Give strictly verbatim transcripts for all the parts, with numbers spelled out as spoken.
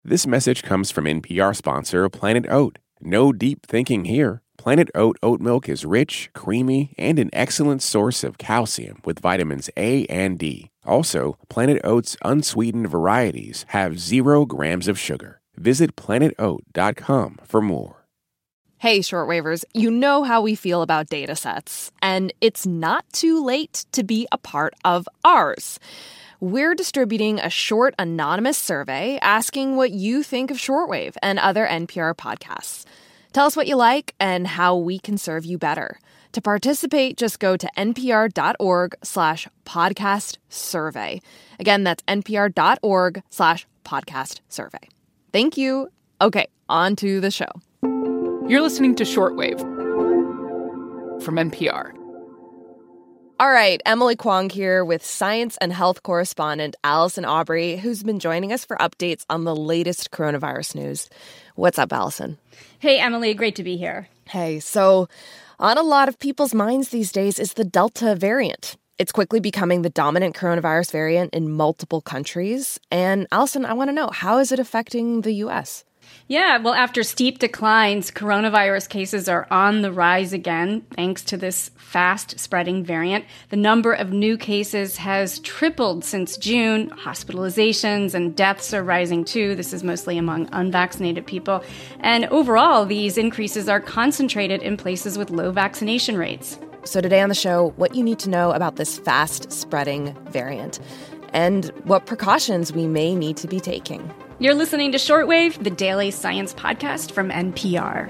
This message comes from N P R sponsor Planet Oat. No deep thinking here. Planet Oat oat milk is rich, creamy, and an excellent source of calcium with vitamins A and D. Also, Planet Oat's unsweetened varieties have zero grams of sugar. Visit planet oat dot com for more. Hey, shortwavers, you know how we feel about data sets, and it's not too late to be a part of ours. We're distributing a short, anonymous survey asking what you think of Shortwave and other N P R podcasts. Tell us what you like and how we can serve you better. To participate, just go to npr.org slash podcast survey. Again, that's npr.org slash podcast survey. Thank you. Okay, on to the show. You're listening to Shortwave from N P R. All right, Emily Kwong here with science and health correspondent Allison Aubrey, who's been joining us for updates on the latest coronavirus news. What's up, Allison? Hey, Emily, great to be here. Hey, so on a lot of people's minds these days is the Delta variant. It's quickly becoming the dominant coronavirus variant in multiple countries. And Allison, I want to know, how is it affecting the U S? Yeah, well, after steep declines, coronavirus cases are on the rise again, thanks to this fast-spreading variant. The number of new cases has tripled since June. Hospitalizations and deaths are rising, too. This is mostly among unvaccinated people. And overall, these increases are concentrated in places with low vaccination rates. So today on the show, what you need to know about this fast-spreading variant and what precautions we may need to be taking. You're listening to Shortwave, the daily science podcast from N P R.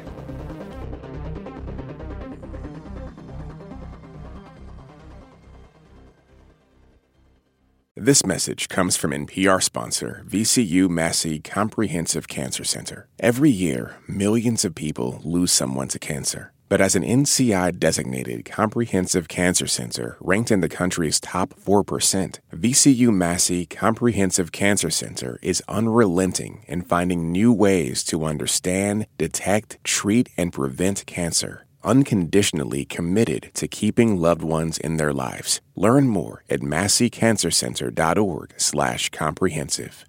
This message comes from N P R sponsor V C U Massey Comprehensive Cancer Center. Every year, millions of people lose someone to cancer. But as an N C I-designated comprehensive cancer center ranked in the country's top four percent, V C U Massey Comprehensive Cancer Center is unrelenting in finding new ways to understand, detect, treat, and prevent cancer. Unconditionally committed to keeping loved ones in their lives. Learn more at massey cancer center dot org slash comprehensive.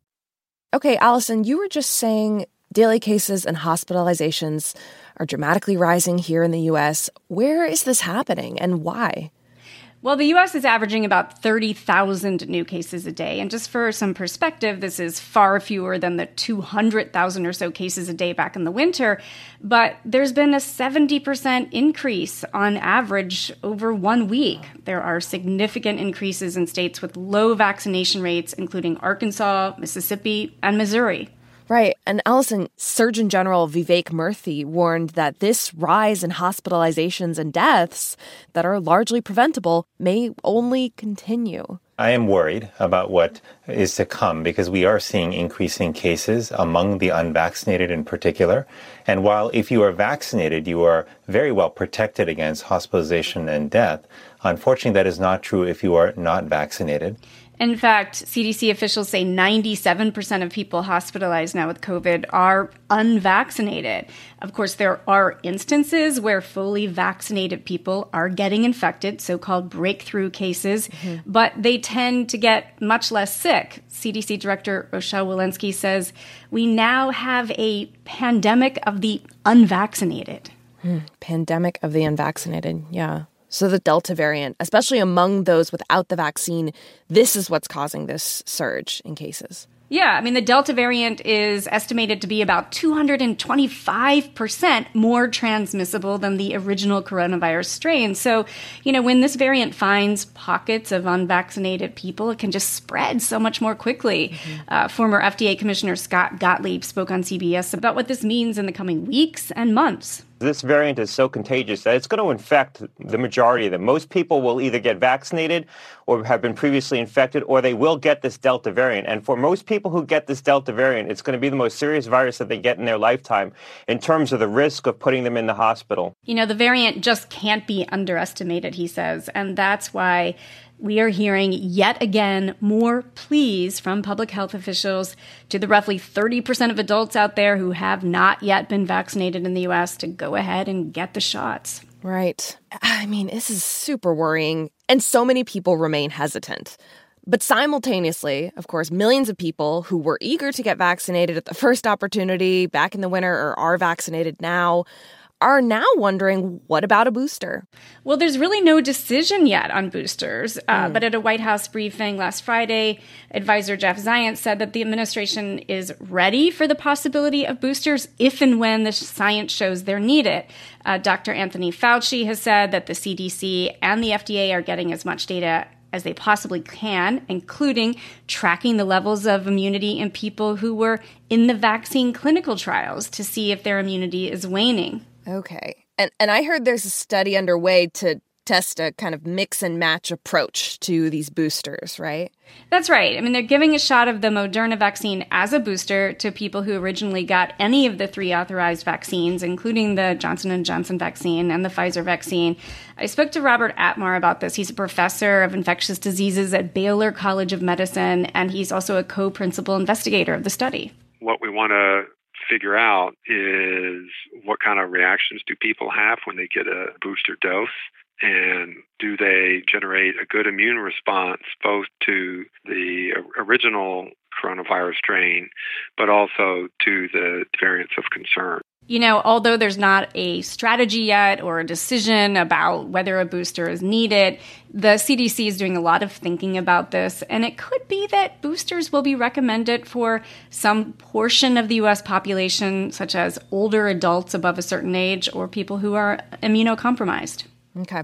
Okay, Allison, you were just saying daily cases and hospitalizations are dramatically rising here in the U S. Where is this happening and why? Well, the U S is averaging about thirty thousand new cases a day. And just for some perspective, this is far fewer than the two hundred thousand or so cases a day back in the winter. But there's been a seventy percent increase on average over one week. There are significant increases in states with low vaccination rates, including Arkansas, Mississippi, and Missouri. Right. And Allison, Surgeon General Vivek Murthy warned that this rise in hospitalizations and deaths that are largely preventable may only continue. I am worried about what is to come because we are seeing increasing cases among the unvaccinated in particular. And while if you are vaccinated, you are very well protected against hospitalization and death, unfortunately, that is not true if you are not vaccinated. In fact, C D C officials say ninety-seven percent of people hospitalized now with COVID are unvaccinated. Of course, there are instances where fully vaccinated people are getting infected, so-called breakthrough cases, mm-hmm. but they tend to get much less sick. C D C Director Rochelle Walensky says, we now have a pandemic of the unvaccinated. Hmm. Pandemic of the unvaccinated, yeah. So the Delta variant, especially among those without the vaccine, this is what's causing this surge in cases. Yeah, I mean, the Delta variant is estimated to be about two hundred twenty-five percent more transmissible than the original coronavirus strain. So, you know, when this variant finds pockets of unvaccinated people, it can just spread so much more quickly. Mm-hmm. Uh, former F D A Commissioner Scott Gottlieb spoke on C B S about what this means in the coming weeks and months. This variant is so contagious that it's going to infect the majority of them. Most people will either get vaccinated or have been previously infected, or they will get this Delta variant. And for most people who get this Delta variant, it's going to be the most serious virus that they get in their lifetime in terms of the risk of putting them in the hospital. You know, the variant just can't be underestimated, he says, and that's why we are hearing yet again more pleas from public health officials to the roughly thirty percent of adults out there who have not yet been vaccinated in the U S to go ahead and get the shots. Right. I mean, this is super worrying, and so many people remain hesitant. But simultaneously, of course, millions of people who were eager to get vaccinated at the first opportunity back in the winter or are vaccinated now are now wondering, what about a booster? Well, there's really no decision yet on boosters. Uh, Mm. But at a White House briefing last Friday, advisor Jeff Zients said that the administration is ready for the possibility of boosters if and when the science shows they're needed. Uh, Doctor Anthony Fauci has said that the C D C and the F D A are getting as much data as they possibly can, including tracking the levels of immunity in people who were in the vaccine clinical trials to see if their immunity is waning. Okay. And and I heard there's a study underway to test a kind of mix and match approach to these boosters, right? That's right. I mean, they're giving a shot of the Moderna vaccine as a booster to people who originally got any of the three authorized vaccines, including the Johnson and Johnson vaccine and the Pfizer vaccine. I spoke to Robert Atmar about this. He's a professor of infectious diseases at Baylor College of Medicine, and he's also a co-principal investigator of the study. What we want to figure out is what kind of reactions do people have when they get a booster dose, and do they generate a good immune response both to the original coronavirus strain, but also to the variants of concern. You know, although there's not a strategy yet or a decision about whether a booster is needed, the C D C is doing a lot of thinking about this, and it could be that boosters will be recommended for some portion of the U S population, such as older adults above a certain age or people who are immunocompromised. Okay.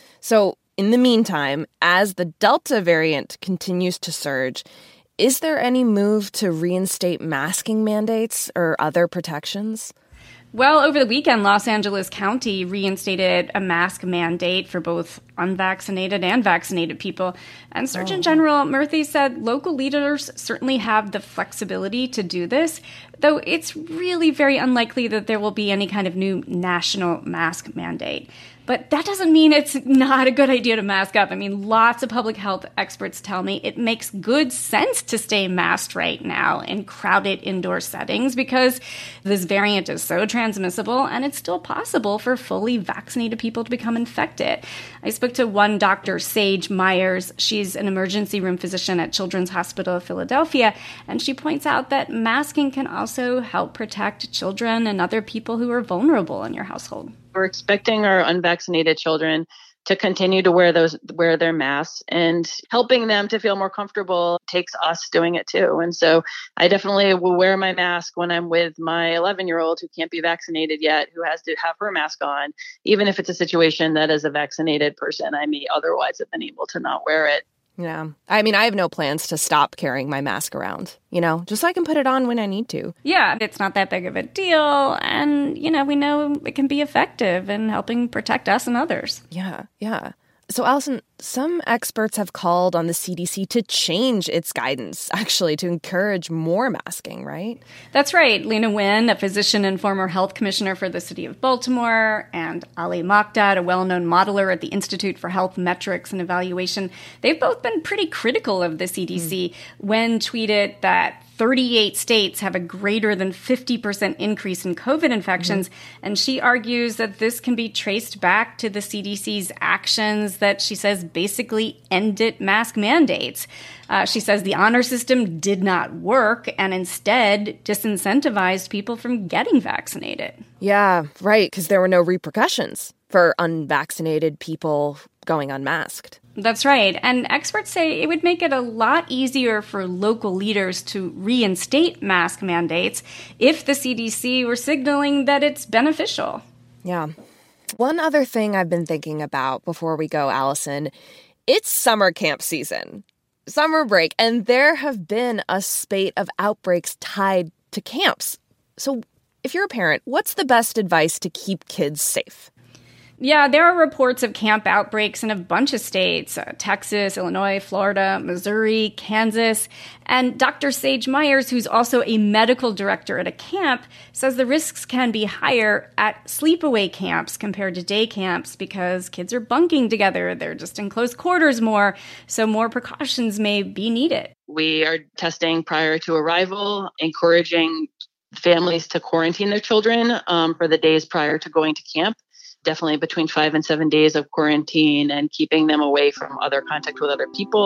So in the meantime, as the Delta variant continues to surge, is there any move to reinstate masking mandates or other protections? Well, over the weekend, Los Angeles County reinstated a mask mandate for both unvaccinated and vaccinated people. And Surgeon oh. General Murthy said local leaders certainly have the flexibility to do this, though it's really very unlikely that there will be any kind of new national mask mandate. But that doesn't mean it's not a good idea to mask up. I mean, lots of public health experts tell me it makes good sense to stay masked right now in crowded indoor settings because this variant is so transmissible and it's still possible for fully vaccinated people to become infected. I spoke to one Doctor Sage Myers. She's an emergency room physician at Children's Hospital of Philadelphia, and she points out that masking can also help protect children and other people who are vulnerable in your household. We're expecting our unvaccinated children to continue to wear those wear their masks, and helping them to feel more comfortable takes us doing it too. And so I definitely will wear my mask when I'm with my eleven-year-old who can't be vaccinated yet, who has to have her mask on, even if it's a situation that as a vaccinated person, I may otherwise have been able to not wear it. Yeah. I mean, I have no plans to stop carrying my mask around, you know, just so I can put it on when I need to. Yeah, it's not that big of a deal. And, you know, we know it can be effective in helping protect us and others. Yeah, yeah. So, Allison, some experts have called on the C D C to change its guidance, actually, to encourage more masking, right? That's right. Lena Wynn, a physician and former health commissioner for the city of Baltimore, and Ali Mokdad, a well-known modeler at the Institute for Health Metrics and Evaluation, they've both been pretty critical of the C D C. Mm. Wynn tweeted that thirty-eight states have a greater than fifty percent increase in COVID infections, mm-hmm. and she argues that this can be traced back to the C D C's actions that she says basically ended mask mandates. Uh, she says the honor system did not work and instead disincentivized people from getting vaccinated. Yeah, right, because there were no repercussions for unvaccinated people going unmasked. That's right. And experts say it would make it a lot easier for local leaders to reinstate mask mandates if the C D C were signaling that it's beneficial. Yeah. One other thing I've been thinking about before we go, Allison, it's summer camp season, summer break, and there have been a spate of outbreaks tied to camps. So if you're a parent, what's the best advice to keep kids safe? Yeah, there are reports of camp outbreaks in a bunch of states, uh, Texas, Illinois, Florida, Missouri, Kansas. And Doctor Sage Myers, who's also a medical director at a camp, says the risks can be higher at sleepaway camps compared to day camps because kids are bunking together. They're just in close quarters more, so more precautions may be needed. We are testing prior to arrival, encouraging families to quarantine their children um, for the days prior to going to camp. Definitely between five and seven days of quarantine and keeping them away from other contact with other people.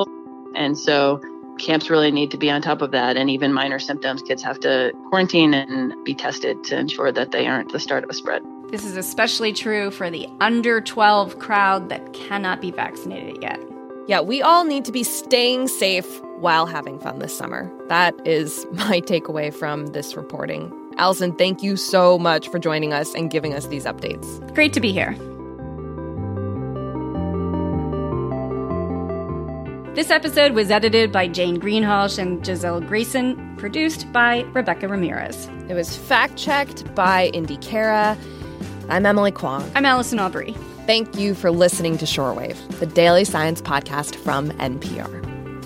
And so camps really need to be on top of that. And even minor symptoms, kids have to quarantine and be tested to ensure that they aren't the start of a spread. This is especially true for the under twelve crowd that cannot be vaccinated yet. Yeah, we all need to be staying safe while having fun this summer. That is my takeaway from this reporting. Allison, thank you so much for joining us and giving us these updates. Great to be here. This episode was edited by Jane Greenhalgh and Giselle Grayson, produced by Rebecca Ramirez. It was fact-checked by Indy Cara. I'm Emily Kwong. I'm Allison Aubrey. Thank you for listening to Shortwave, the daily science podcast from N P R.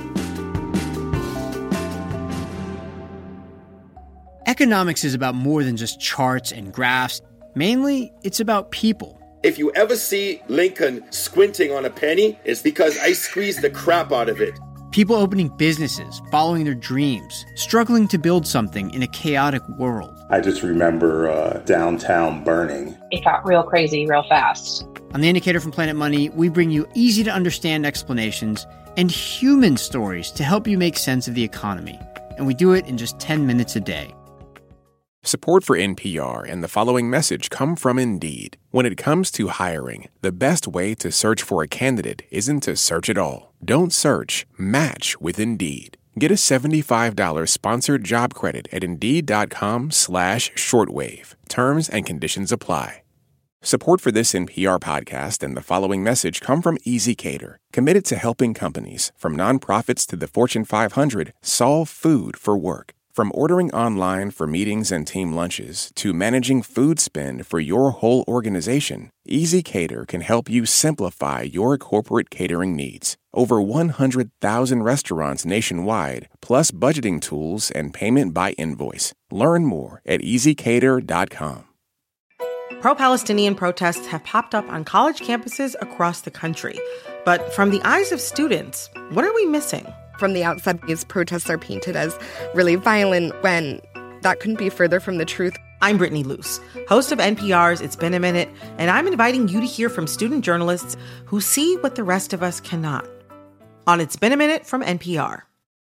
Economics is about more than just charts and graphs. Mainly, it's about people. If you ever see Lincoln squinting on a penny, it's because I squeezed the crap out of it. People opening businesses, following their dreams, struggling to build something in a chaotic world. I just remember uh, downtown burning. It got real crazy real fast. On The Indicator from Planet Money, we bring you easy-to-understand explanations and human stories to help you make sense of the economy. And we do it in just ten minutes a day. Support for N P R and the following message come from Indeed. When it comes to hiring, the best way to search for a candidate isn't to search at all. Don't search, match with Indeed. Get a seventy-five dollars sponsored job credit at Indeed.com slash shortwave. Terms and conditions apply. Support for this N P R podcast and the following message come from ezCater, committed to helping companies, from nonprofits to the Fortune five hundred, solve food for work. From ordering online for meetings and team lunches to managing food spend for your whole organization, ezCater can help you simplify your corporate catering needs. Over one hundred thousand restaurants nationwide, plus budgeting tools and payment by invoice. Learn more at easy cater dot com. Pro-Palestinian protests have popped up on college campuses across the country. But from the eyes of students, what are we missing? From the outside, these protests are painted as really violent when that couldn't be further from the truth. I'm Brittany Luce, host of N P R's It's Been a Minute, and I'm inviting you to hear from student journalists who see what the rest of us cannot. On It's Been a Minute from N P R.